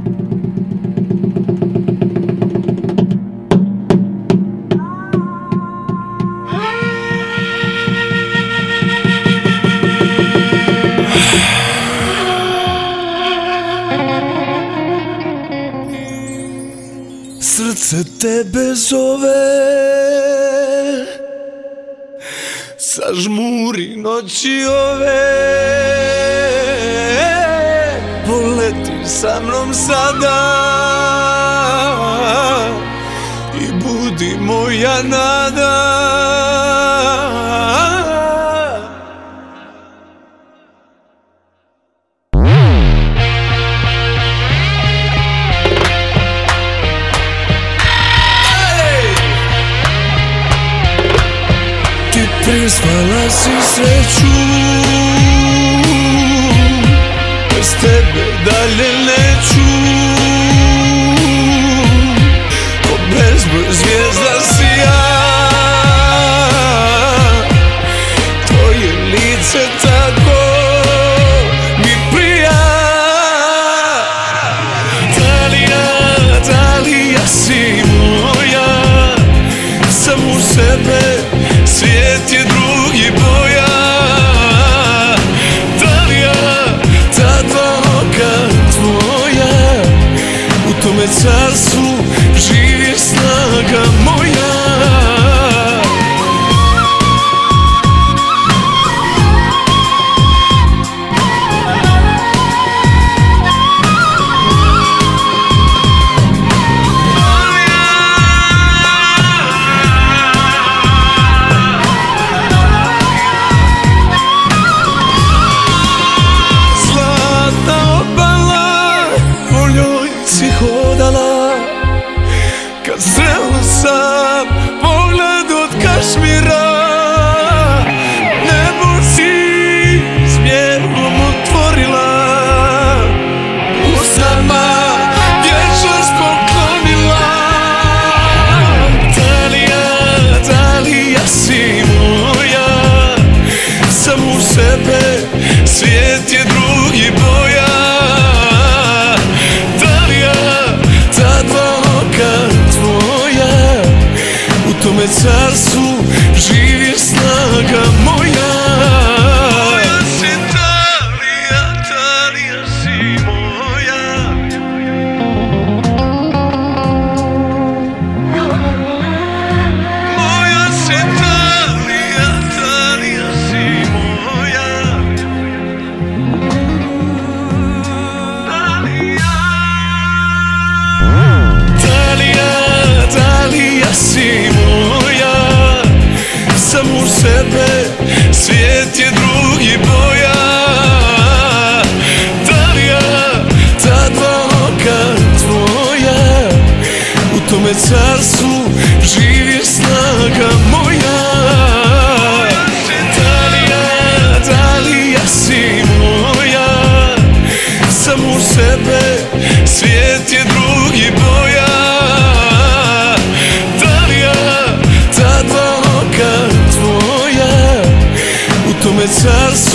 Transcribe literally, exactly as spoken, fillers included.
Srce tebe zove, zažmuri noći ove. Poleti sa mnom sada i budi moja nada. Prispala si sreću, bez tebe dalje neću. Ko bezbroj zvijezda si ja, tvoje lice tako mi prija. Dalija, Dalija si moja, sam u sebe, svijet je drugi boja. Dalija, ta dva oka tvoja, u tome carstvu živi snaga moja. Kad sreo sam pogled od Kašmira, nebo si smjerom otvorila, usnama vječnost poklonila. Dalija, Dalija si moja, sam u sebe, svijet je drugi boja. U tome carstvu živi snaga moja. Moja si Dalija, Dalija si moja. Moja si Dalija, Dalija si moja. Dalija, Dalija si moja, sam u sebe, svijet je drugi boja. Dalija, ta dva oka tvoja, u tome carstvu živi snaga moja. Dalija, Dalija si moja, sam u sebe, svijet je drugi boja. Dalija, ta dva oka tvoja, u tome carstvu